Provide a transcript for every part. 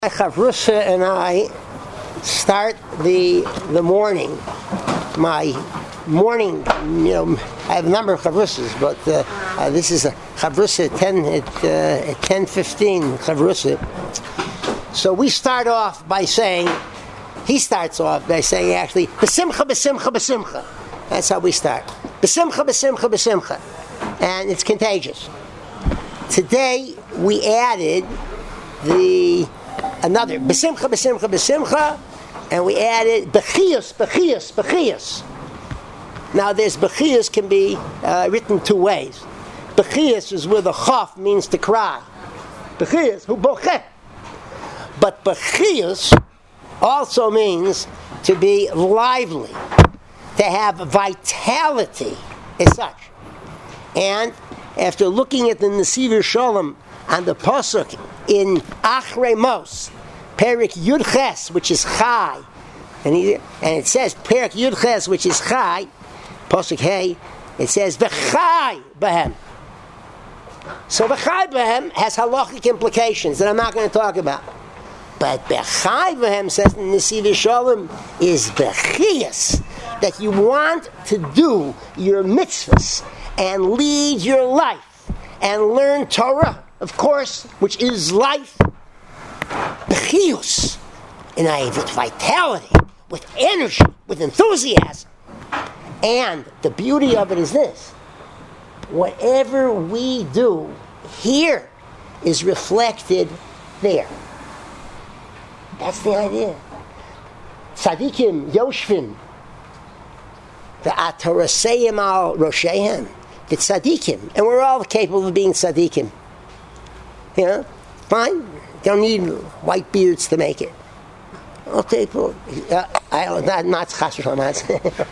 Chavrusa and I start the morning. My morning, I have a number of chavrusas, but this is a chavrusa at 10:15 chavrusa. So we start off by saying, he starts off by saying actually, besimcha, besimcha, besimcha. That's how we start. Besimcha, besimcha, besimcha. And it's contagious. Today we added another besimcha, besimcha, besimcha, and we added bechiyus, bechiyus, bechiyus. Now there's bechiyus can be written two ways. Bechiyus is where the chaf means to cry. Bechiyus, hu bocheh. But bechiyus also means to be lively, to have vitality as such. And after looking at the Nesiv Shalom on the pasuk in Achrei Mos, Perik Yud Ches, which is Chai, and it says Perik Yud Ches, which is Chai, pasuk Hey, it says V'Chai Behem. So V'Chai Behem has halachic implications that I'm not going to talk about. But Bechai Behem, says in Nesiv Shalom, is Bechiyas, that you want to do your mitzvahs and lead your life and learn Torah, of course, which is life. Bechiyus, with vitality, with energy, with enthusiasm. And the beauty of it is this: whatever we do here is reflected there. That's the idea. Tzadikim Yoshvin, the Atoraseyim al Roshehem, the tzadikim, and we're all capable of being tzadikim. Fine. Don't need white beards to make it. Okay, not chas v'shalom.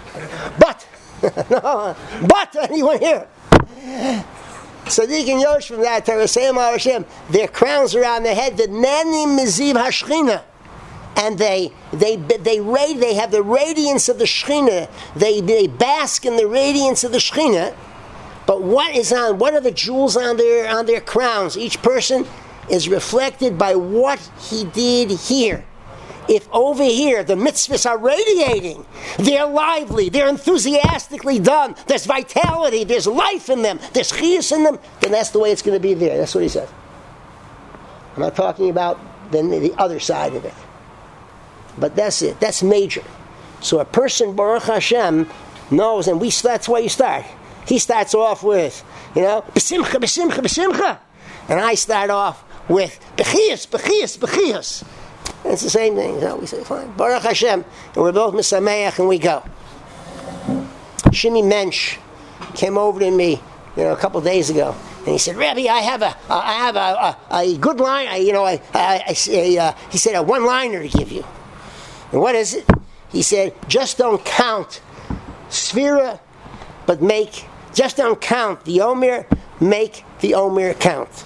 But anyone here? Tzadikim Yoshvim, the Atoraseyim al Roshehem, their crowns around their head, the Nenim Miziv Hashchina. And they have the radiance of the Shekhinah. They bask in the radiance of the Shekhinah. But what are the jewels on their crowns? Each person is reflected by what he did here. If over here the mitzvahs are radiating, they're lively, they're enthusiastically done, there's vitality, there's life in them, there's chiyus in them, then that's the way it's going to be there. That's what he says. I'm not talking about the other side of it. But that's it. That's major. So a person, Baruch Hashem, knows, and that's why you start. He starts off with, besimcha, besimcha, besimcha. And I start off with bechiyus, bechiyus, bechiyus. And it's the same thing. We say, fine, Baruch Hashem. And we're both misameach, and we go. Shimi Mensch came over to me, a couple days ago. And he said, Rabbi, I have a good line. He said, a one-liner to give you. And what is it? He said, just don't count Sphira, but just don't count the Omer, make the Omer count.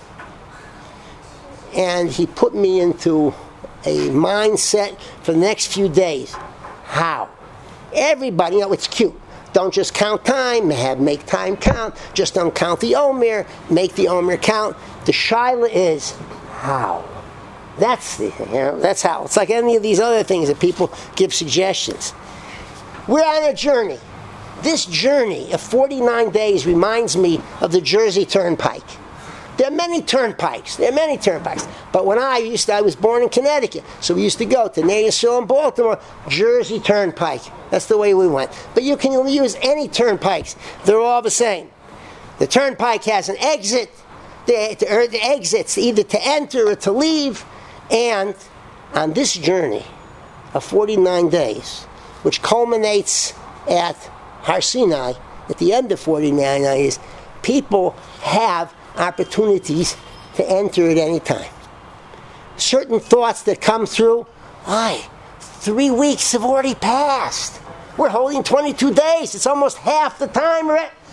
And he put me into a mindset for the next few days. How? Everybody, it's cute. Don't just count time, make time count. Just don't count the Omer, make the Omer count. The shaila is how. That's how. It's like any of these other things that people give suggestions. We're on a journey. This journey of 49 days reminds me of the Jersey Turnpike. There are many turnpikes. But when I was born in Connecticut, so we used to go to Naperville and Baltimore, Jersey Turnpike. That's the way we went. But you can use any turnpikes. They're all the same. The turnpike has an exit. The exits either to enter or to leave. And on this journey of 49 days, which culminates at Har Sinai, at the end of 49 days, people have opportunities to enter at any time. Certain thoughts that come through, 3 weeks have already passed. We're holding 22 days. It's almost half the time.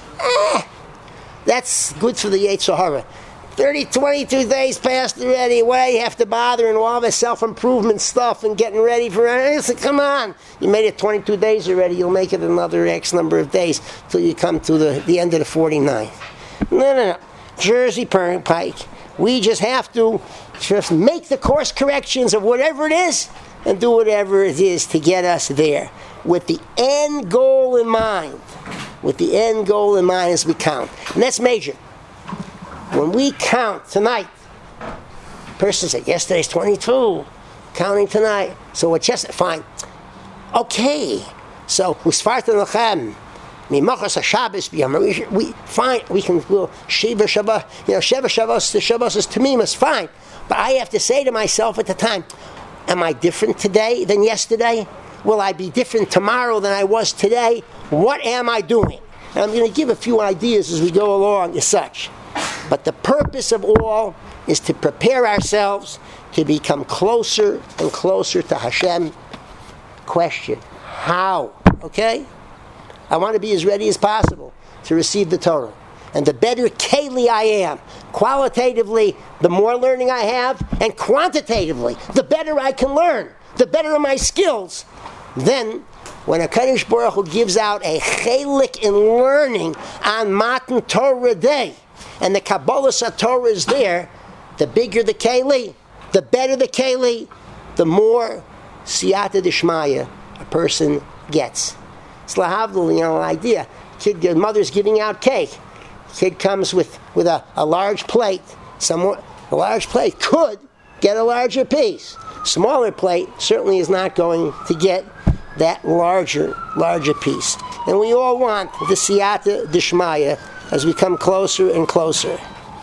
That's good for the Yetzer Hara. 22 days passed already. Why you have to bother and all this self-improvement stuff and getting ready for it? Said, come on. You made it 22 days already. You'll make it another X number of days till you come to the end of the 49th. No. Jersey Turnpike. We just have to Just make the course corrections of whatever it is and do whatever it is to get us there with the end goal in mind. With the end goal in mind as we count. And that's major. When we count tonight, person said, yesterday's 22, counting tonight. So what's yesterday? Fine. Okay. So, Usfartan Lachem. Mimachas HaShabbos, we fine, we'll Shiva Shabbat, Sheva Shabbos, the Shabbos is Tamimas, fine. But I have to say to myself at the time, am I different today than yesterday? Will I be different tomorrow than I was today? What am I doing? And I'm going to give a few ideas as we go along as such. But the purpose of all is to prepare ourselves to become closer and closer to Hashem. Question, how? Okay? I want to be as ready as possible to receive the Torah. And the better Keli I am, qualitatively, the more learning I have, and quantitatively, the better I can learn, the better my skills. Then, when HaKadosh Baruch Hu gives out a chelik in learning on Matan Torah Day, and the Kabbalah Torah is there, the bigger the Keli, the better the Keli, the more Siyata Dishmaya a person gets. It's lahavdil, an idea. Kid, mother's giving out cake. Kid comes with a large plate. A large plate could get a larger piece. Smaller plate certainly is not going to get that larger piece. And we all want the siyata dishmaya as we come closer and closer.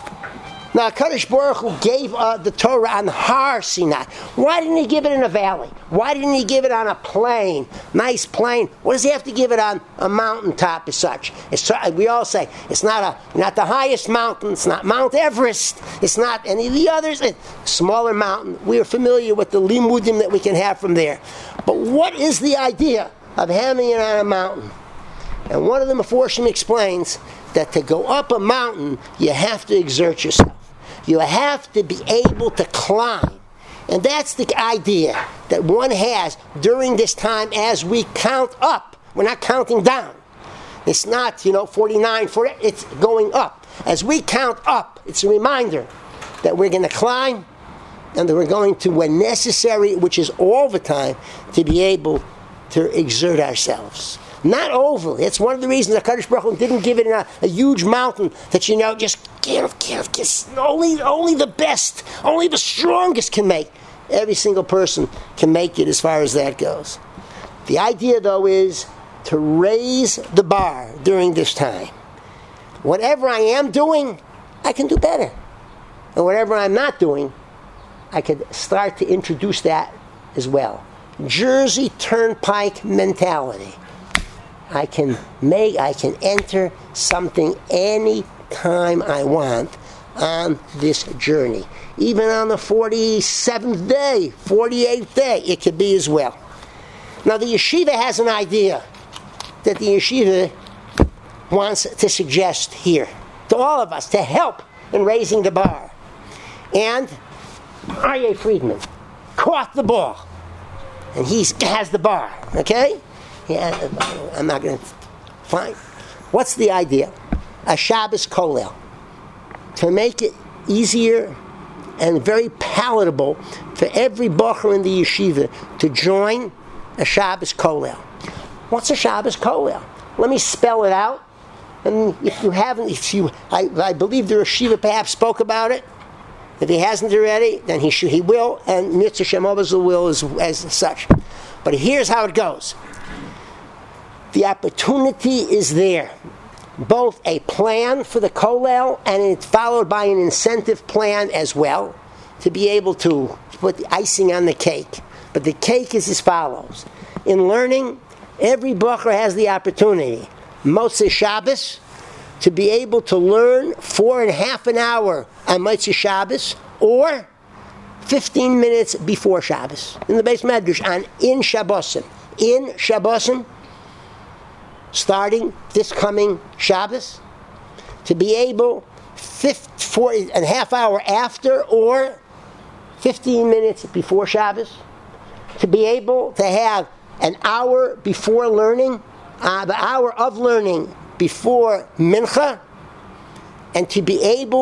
Now, HaKadosh Baruch Hu gave the Torah on Har Sinai. Why didn't He give it in a valley? Why didn't He give it on a plain, nice plain? What does He have to give it on a mountaintop as such? We all say, it's not the highest mountain, it's not Mount Everest, it's not any of the others. Smaller mountain. We are familiar with the limudim that we can have from there. But what is the idea of having it on a mountain? And one of the Meforshim explains that to go up a mountain, you have to exert yourself. You have to be able to climb. And that's the idea that one has during this time as we count up. We're not counting down. It's not, 49, 40, it's going up. As we count up, it's a reminder that we're going to climb and that we're going to, when necessary, which is all the time, to be able to exert ourselves. Not overly. It's one of the reasons that HaKadosh Baruch Hu didn't give it in a huge mountain that just only the best, only the strongest can make. Every single person can make it as far as that goes. The idea, though, is to raise the bar during this time. Whatever I am doing, I can do better. And whatever I'm not doing, I could start to introduce that as well. Jersey Turnpike mentality. I can enter something any time I want on this journey. Even on the 47th day, 48th day, it could be as well. Now the yeshiva has an idea that the yeshiva wants to suggest here to all of us to help in raising the bar. And Aryeh Friedman caught the ball. And he has the bar, okay? Yeah, I'm not going to... Fine. What's the idea? A Shabbos Kollel. To make it easier and very palatable for every bocher in the yeshiva to join a Shabbos Kollel. What's a Shabbos Kollel? Let me spell it out. And if you haven't, I believe the yeshiva perhaps spoke about it. If he hasn't already, then he will, and Mitzvah Shem Obazel will as such. But here's how it goes. The opportunity is there. Both a plan for the kollel and it's followed by an incentive plan as well to be able to put the icing on the cake. But the cake is as follows. In learning, every bocher has the opportunity, Motzei Shabbos, to be able to learn 4.5 hours on Motzei Shabbos or 15 minutes before Shabbos. In the Beis Medrash, in Shabbosim. In Shabbosim, starting this coming Shabbos, to be able 4.5 hours after or 15 minutes before Shabbos, to be able to have an hour before learning, the hour of learning before Mincha, and to be able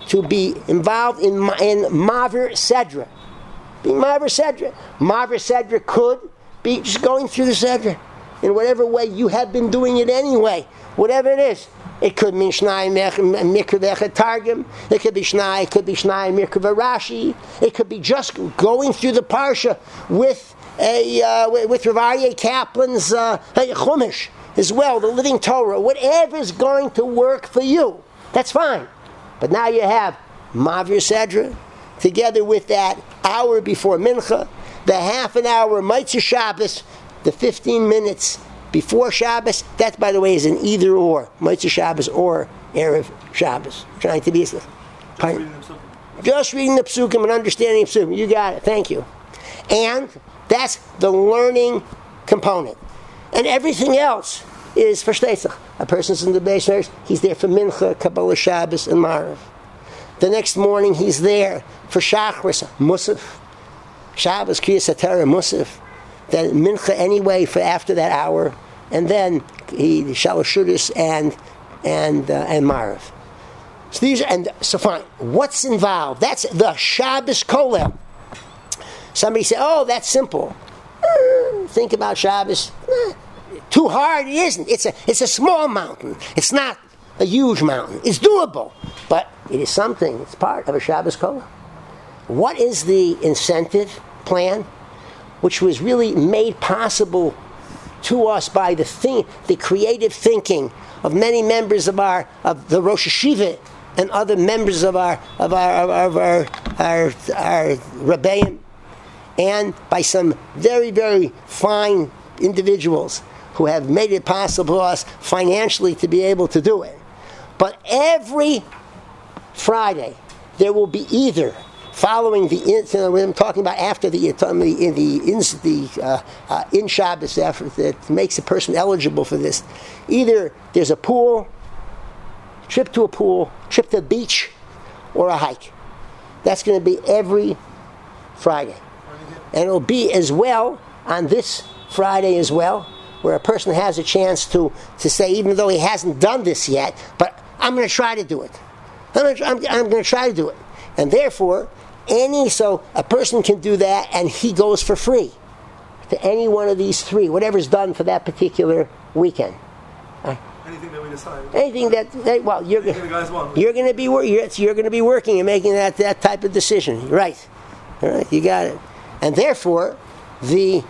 to be involved in Maver Sedra. Being Maver Sedra. Maver Sedra could be just going through the Sedra in whatever way you have been doing it anyway, whatever it is. It could mean Shnai Mikra Targum. It could be Shnai Mikra Rashi. It could be just going through the Parsha with Rav Aryeh Kaplan's Chumash as well, the Living Torah. Whatever is going to work for you, that's fine. But now you have Mavir Sedra together with that hour before Mincha, the half an hour Mitzvah Shabbos, the 15 minutes before Shabbos. That, by the way, is an either or, Mitzvah Shabbos or Erev Shabbos. Trying to be just reading the psukim and understanding the psukim. You got it. Thank you. And that's the learning component. And everything else is for Shtetzach. A person's in the Beis Medrash, he's there for Mincha, Kabbalah Shabbos, and Marav. The next morning he's there for Shachris, Musaf, Shabbos, Kriyas HaTorah, Musaf. Then Mincha anyway for after that hour, and then he Shalosh Shudas and Marav. So these so fine. What's involved? That's the Shabbos Kolel. Somebody say, "Oh, that's simple." Think about Shabbos. Too hard? It isn't. It's a small mountain. It's not a huge mountain. It's doable, but it is something. It's part of a Shabbos Kolel. What is the incentive plan, which was really made possible to us by the creative thinking of many members of the Rosh Hashiva and other members of our Rebbeim, and by some very, very fine individuals who have made it possible for us financially to be able to do it. But every Friday there will be either following I'm talking about after in Shabbos, after that makes a person eligible for this. Either there's a pool, trip to the beach, or a hike. That's going to be every Friday. And it'll be as well on this Friday as well, where a person has a chance to say, even though he hasn't done this yet, but I'm going to try to do it. I'm going to try to do it. And therefore, so a person can do that, and he goes for free to any one of these three, whatever's done for that particular weekend. Anything that we decide. Anything that you're going to be you're going to be working and making that type of decision, right? All right, you got it. And therefore, the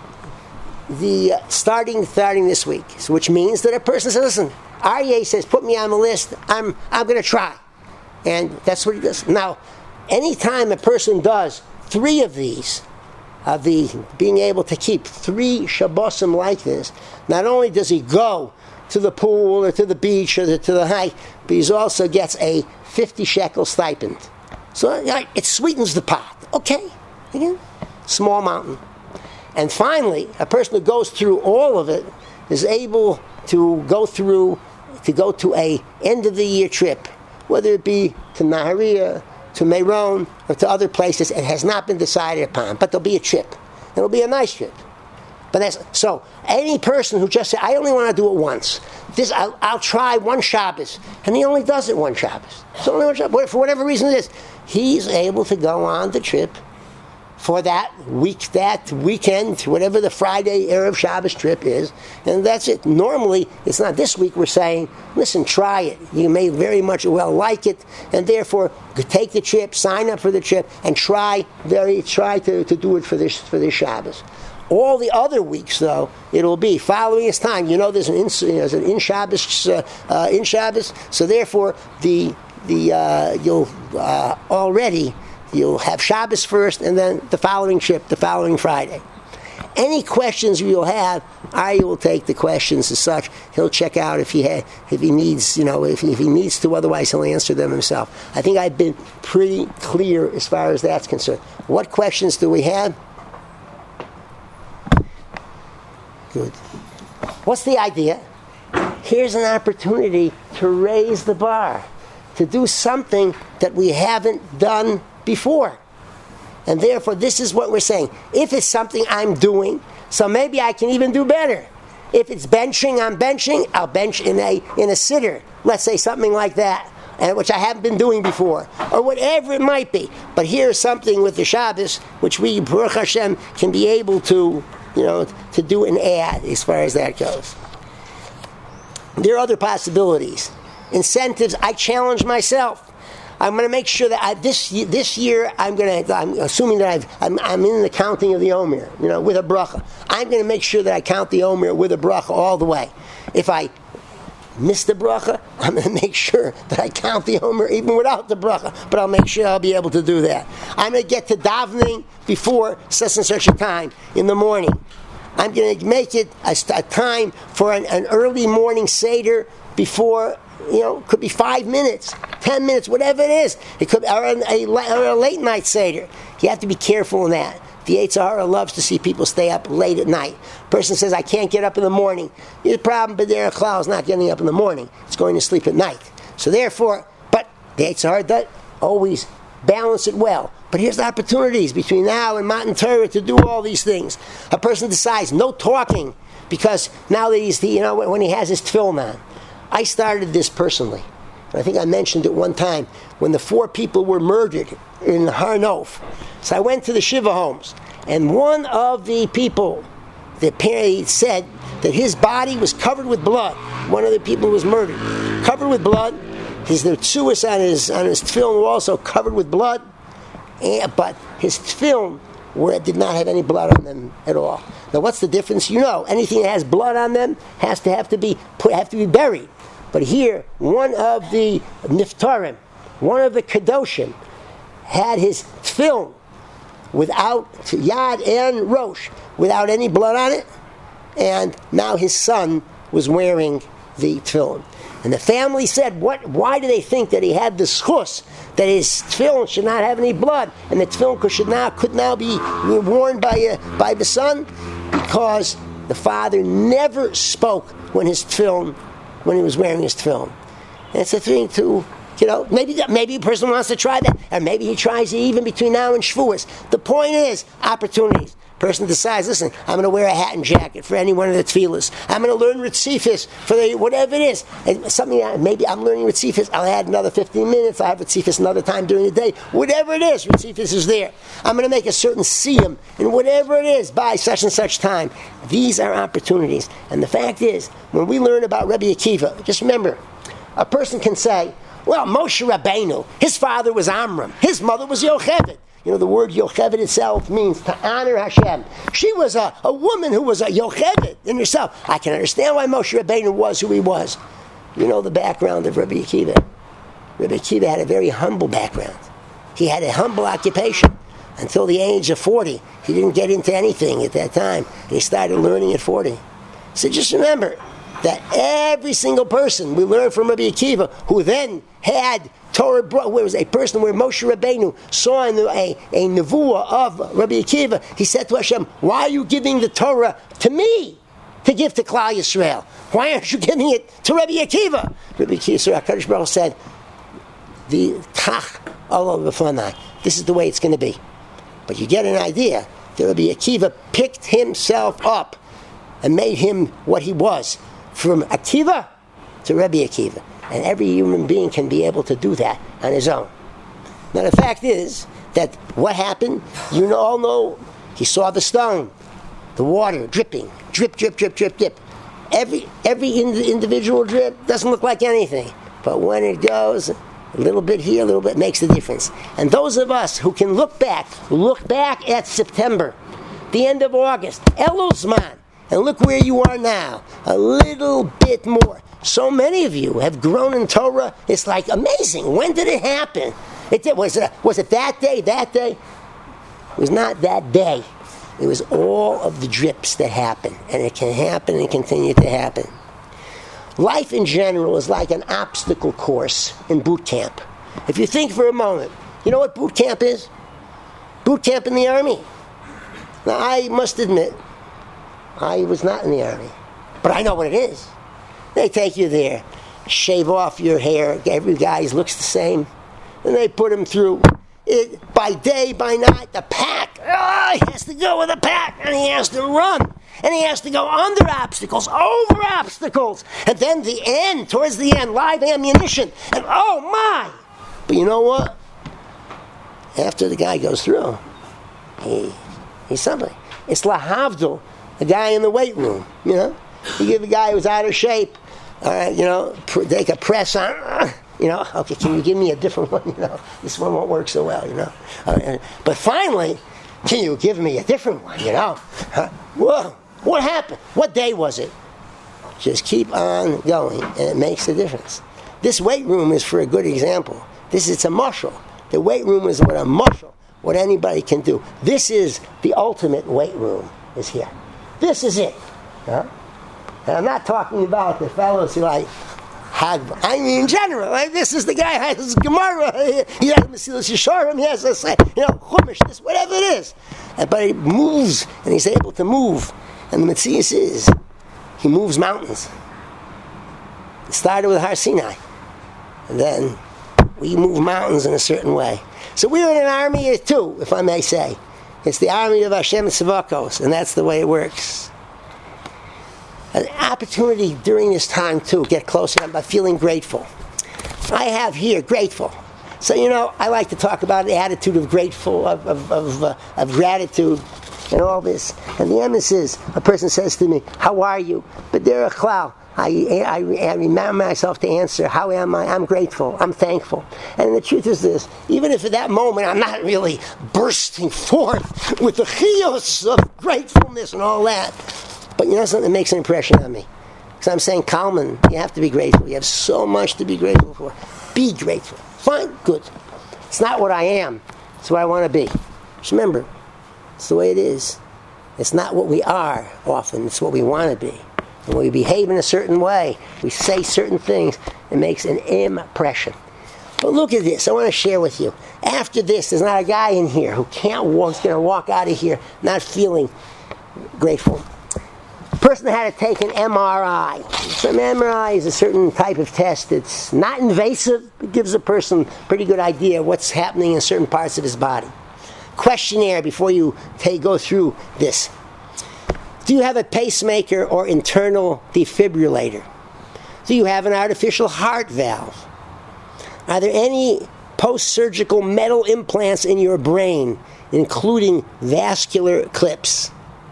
starting this week, so which means that a person says, "Listen, Aryeh says, put me on the list. I'm going to try," and that's what he does. Now, anytime a person does three of these, being able to keep 3 Shabbosim like this, not only does he go to the pool or to the beach or to the hike, but he also gets a 50 shekel stipend. So it sweetens the pot. Okay, again, small mountain. And finally, a person who goes through all of it is able to go to a end of the year trip, whether it be to Nahariya, to Meron, or to other places. It has not been decided upon, but there'll be a trip. It'll be a nice trip. But so any person who just says, "I only want to do it once. I'll try one Shabbos," and he only does it one Shabbos. So only one Shabbos. For whatever reason it is, he's able to go on the trip for that weekend, whatever the Friday Erev Shabbos trip is, and that's it. Normally, it's not. This week we're saying, listen, try it. You may very much well like it, and therefore take the trip, sign up for the trip, and try to do it for this Shabbos. All the other weeks, though, it'll be following its time. There's an in Shabbos, so therefore you'll have Shabbos first, and then the following trip, the following Friday. Any questions you'll have, I will take the questions as such. He'll check out if he needs, if he needs to. Otherwise, he'll answer them himself. I think I've been pretty clear as far as that's concerned. What questions do we have? Good. What's the idea? Here's an opportunity to raise the bar, to do something that we haven't done before. And therefore, this is what we're saying. If it's something I'm doing, so maybe I can even do better. If it's benching, I'm benching. I'll bench in a sitter. Let's say something like that. and which I haven't been doing before, or whatever it might be. But here's something with the Shabbos, which we, Baruch Hashem, can be able to, to do an add as far as that goes. There are other possibilities. Incentives, I challenge myself. I'm going to make sure that this year I'm assuming that I'm in the counting of the Omer, with a bracha. I'm going to make sure that I count the Omer with a bracha all the way. If I miss the bracha, I'm going to make sure that I count the Omer even without the bracha, but I'll make sure I'll be able to do that. I'm going to get to davening before such and such a time in the morning. I'm going to make it a time for an early morning Seder before, could be 5 minutes, 10 minutes, whatever it is. It could be or a late night Seder. You have to be careful in that. The Yetzer Hara loves to see people stay up late at night. Person says, I can't get up in the morning. The problem, but there is not getting up in the morning. It's going to sleep at night. So therefore, but the Yetzer Hara does always balance it well. But here's the opportunities between now and Matan Torah to do all these things. A person decides no talking because now that he's when he has his tefillin on. I started this personally. I think I mentioned it one time when the 4 people were murdered in Har Nof. So I went to the Shiva homes, and one of the people, the parent said that his body was covered with blood. One of the people who was murdered, covered with blood. The tzuas on his tefillin were also covered with blood, but his tefillin did not have any blood on them at all. Now, what's the difference? Anything that has blood on them have to be buried. But here, one of the Niftarim, one of the Kedoshim, had his tefillin without Yad and Rosh, without any blood on it, and now his son was wearing the tefillin. And the family said, why do they think that he had the schus, that his tefillin should not have any blood, and the tefillin could now be worn by the son? Because the father never spoke when he was wearing his tefillin. And it's a thing to, maybe a person wants to try that, and maybe he tries it even between now and Shavuos. The point is, opportunities. Person decides, listen, I'm going to wear a hat and jacket for any one of the tefillas. I'm going to learn Ritzifis for whatever it is. And maybe I'm learning Ritzifis, I'll add another 15 minutes, I'll have Ritzifis another time during the day. Whatever it is, Ritzifis is there. I'm going to make a certain siyum, and whatever it is, by such and such time. These are opportunities. And the fact is, when we learn about Rabbi Akiva, just remember, a person can say, well, Moshe Rabbeinu, his father was Amram, his mother was Yocheved. The word Yocheved itself means to honor Hashem. She was a woman who was a Yocheved in herself. I can understand why Moshe Rabbeinu was who he was. The background of Rabbi Akiva. Rabbi Akiva had a very humble background. He had a humble occupation. Until the age of 40, he didn't get into anything at that time. He started learning at 40. So just remember that every single person we learn from Rabbi Akiva, who then had Torah, where was a person where Moshe Rabbeinu saw a nevuah of Rabbi Akiva, he said to Hashem, why are you giving the Torah to me to give to Klal Yisrael? Why aren't you giving it to Rabbi Akiva? Rabbi Akiva, HaKadosh Baruch said, the tach Allah b'fanai. This is the way it's going to be. But you get an idea that Rabbi Akiva picked himself up and made him what he was, from Akiva to Rabbi Akiva. And every human being can be able to do that on his own. Now the fact is that what happened, you all know, he saw the stone, the water dripping, drip, drip, drip, drip, drip. Every individual drip doesn't look like anything. But when it goes, a little bit here, a little bit makes the difference. And those of us who can look back at September, the end of August, Elul Zman, and look where you are now, a little bit more. So many of you have grown in Torah. It's like amazing. When did it happen? Was it that day? That day? It was not that day. It was all of the drips that happen. And it can happen and continue to happen. Life in general is like an obstacle course in boot camp. If you think for a moment, you know what boot camp is? Boot camp in the Army. Now, I must admit, I was not in the Army. But I know what it is. They take you there, shave off your hair, every guy looks the same, and they put him through it by day, by night, the pack. He has to go with the pack, and he has to run. And he has to go under obstacles, over obstacles. And then the end, towards the end, live ammunition. And oh my! But you know what? After the guy goes through, he's somebody. It's lahavdil, the guy in the weight room, you know? You give a guy who's out of shape, take a press on, okay, can you give me a different one, This one won't work so well, But finally, can you give me a different one, Whoa, what happened? What day was it? Just keep on going, and it makes a difference. This weight room is for a good example. It's a mushal. The weight room is what a mushal, what anybody can do. This is the ultimate weight room, is here. This is it. And I'm not talking about the fellows who I mean in general, this is the guy who has Gemara, he has Mesilas Yesharim, he has Chumash, this, whatever it is. But he moves, and he's able to move. And the Metzius is, he moves mountains. It started with Har Sinai. And then we move mountains in a certain way. So we're in an army here too, if I may say. It's the army of Hashem Tzavakos, and that's the way it works. An opportunity during this time to get closer by feeling grateful. I have here grateful. So I like to talk about the attitude of grateful, of gratitude, and all this. And the emphasis, a person says to me, "How are you?" But there are klal. I remember myself to answer, how am I? I'm grateful. I'm thankful. And the truth is this, even if at that moment I'm not really bursting forth with the chiyos of gratefulness and all that, but something that makes an impression on me. Because I'm saying, Kalman, you have to be grateful. You have so much to be grateful for. Be grateful. Fine, good. It's not what I am. It's what I want to be. Just remember, it's the way it is. It's not what we are often. It's what we want to be. And when we behave in a certain way, we say certain things, it makes an impression. But look at this. I want to share with you. After this, there's not a guy in here who can't walk, going to walk out of here not feeling grateful. A person had to take an MRI. So an MRI is a certain type of test. It's not invasive. It gives a person a pretty good idea of what's happening in certain parts of his body. Questionnaire before you go through this. Do you have a pacemaker or internal defibrillator? Do you have an artificial heart valve? Are there any post-surgical metal implants in your brain, including vascular clips?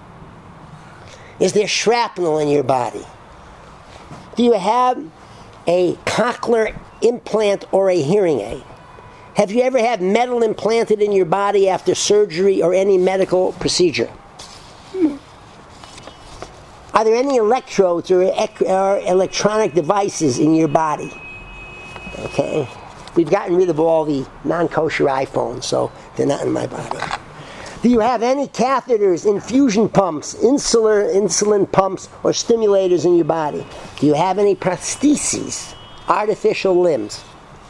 Is there shrapnel in your body? Do you have a cochlear implant or a hearing aid? Have you ever had metal implanted in your body after surgery or any medical procedure? Are there any electrodes or electronic devices in your body? Okay. We've gotten rid of all the non-kosher iPhones, so they're not in my body. Do you have any catheters, infusion pumps, insulin pumps, or stimulators in your body? Do you have any prostheses, artificial limbs?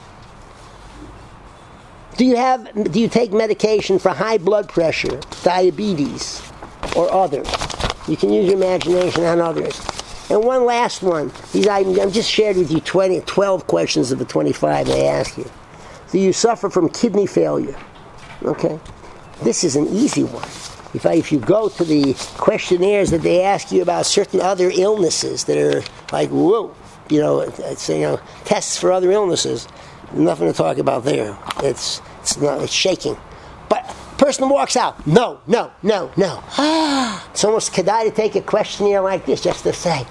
Do you take medication for high blood pressure, diabetes, or others? You can use your imagination on others. And one last one. I've just shared with you 12 questions of the 25 they ask you. Do you suffer from kidney failure? Okay. This is an easy one. If you go to the questionnaires that they ask you about certain other illnesses that are like, whoa, tests for other illnesses, nothing to talk about there. It's shaking. But person walks out, no. It's almost kedai to take a questionnaire like this just to say,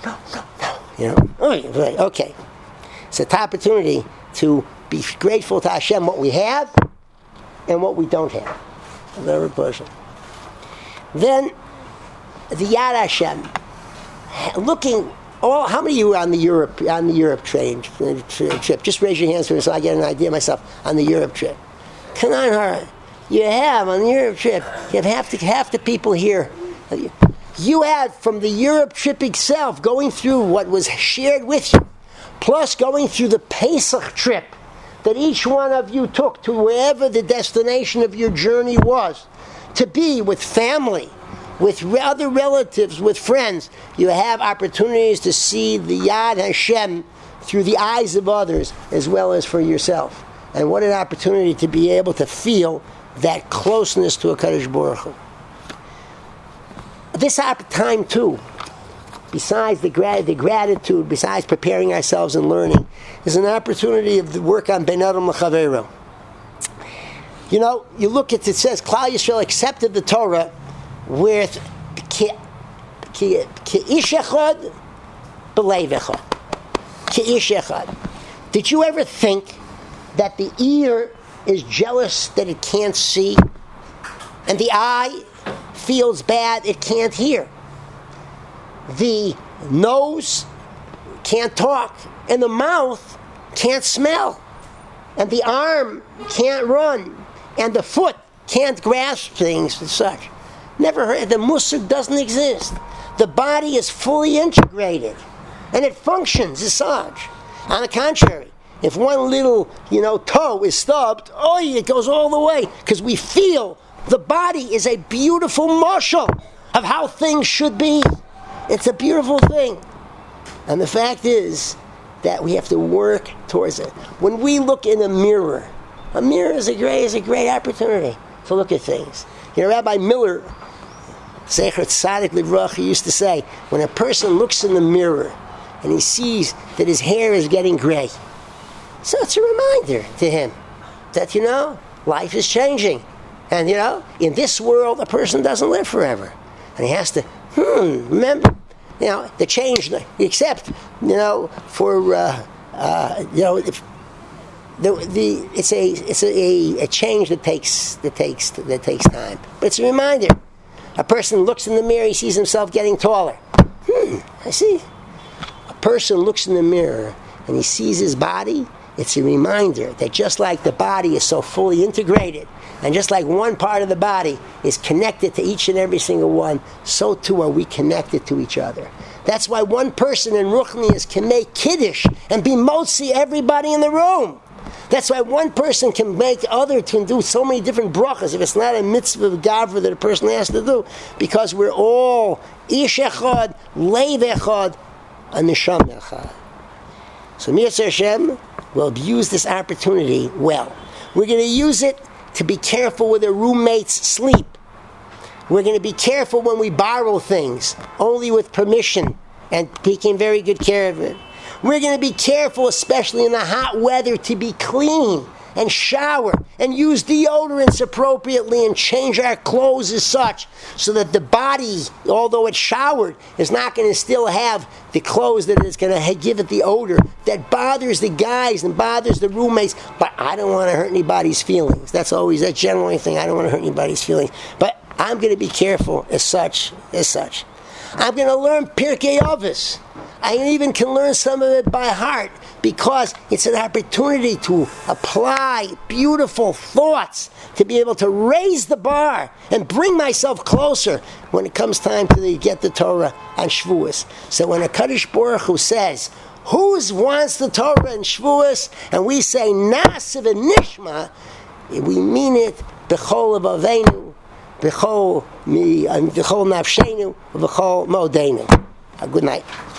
no. Okay. It's an opportunity to be grateful to Hashem what we have and what we don't have. Another person. Then the Yad Hashem, looking. How many of you were on the Europe trip? Just raise your hands so I get an idea myself on the Europe trip. Kanan Hara. You have on the Europe trip. You have half the people here. You had from the Europe trip itself, going through what was shared with you, plus going through the Pesach trip that each one of you took to wherever the destination of your journey was, to be with family, with other relatives, with friends. You have opportunities to see the Yad Hashem through the eyes of others as well as for yourself. And what an opportunity to be able to feel that closeness to HaKadosh Baruch Hu. this time too, besides the gratitude, besides preparing ourselves and learning, is an opportunity of the work on Ben Adam L'Chaveiro. You know, you look at it says, Klal Yisrael accepted the Torah with ki ish echad b'leiv echad. Ki ish echad. Did you ever think that the ear is jealous that it can't see, and the eye feels bad it can't hear? The nose can't talk, and the mouth can't smell, and the arm can't run, and the foot can't grasp things and such. Never heard. The musuk doesn't exist. The body is fully integrated, and it functions as such. On the contrary, if one little, toe is stubbed, it goes all the way, because we feel the body is a beautiful marshal of how things should be. It's a beautiful thing. And the fact is that we have to work towards it. When we look in a mirror is a great opportunity to look at things. Rabbi Miller, Zecher Tzadik Livracha, used to say, when a person looks in the mirror and he sees that his hair is getting gray, so it's a reminder to him that, life is changing. And, in this world, a person doesn't live forever. And he has to, remember, the change, except, it's a change that takes time. But it's a reminder. A person looks in the mirror, he sees himself getting taller. I see. A person looks in the mirror and he sees his body. It's a reminder that just like the body is so fully integrated, and just like one part of the body is connected to each and every single one, so too are we connected to each other. That's why one person in Ruchnius can make Kiddush and be motzi everybody in the room. That's why one person can make other to do so many different brachas if it's not a mitzvah of gavra that a person has to do, because we're all ish echad, leiv echad, and neshama echad. So Mirza Hashem will use this opportunity well. We're going to use it to be careful with a roommate's sleep. We're going to be careful when we borrow things, only with permission, and taking very good care of it. We're going to be careful, especially in the hot weather, to be clean and shower and use deodorants appropriately and change our clothes as such so that the body, although it's showered, is not going to still have the clothes that is going to give it the odor that bothers the guys and bothers the roommates. But I don't want to hurt anybody's feelings. That's generally thing. I don't want to hurt anybody's feelings. But I'm going to be careful as such. I'm going to learn Pirkei Avos. I even can learn some of it by heart because it's an opportunity to apply beautiful thoughts, to be able to raise the bar and bring myself closer when it comes time to get the Torah on Shavuos. So when a Kadosh Baruch Hu says, who wants the Torah in Shavuos? And we say, Nasiv and Nishma, we mean it, B'chol Avavenu, B'chol Nafshenu, B'chol Modenu. Good night.